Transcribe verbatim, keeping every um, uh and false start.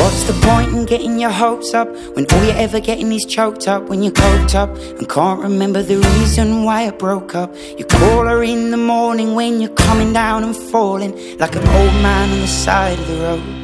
What's the point in getting your hopes up when all you're ever getting is choked up? When you're coked up and can't remember the reason why it broke up. You call her in the morning when you're coming down and falling like an old man on the side of the road.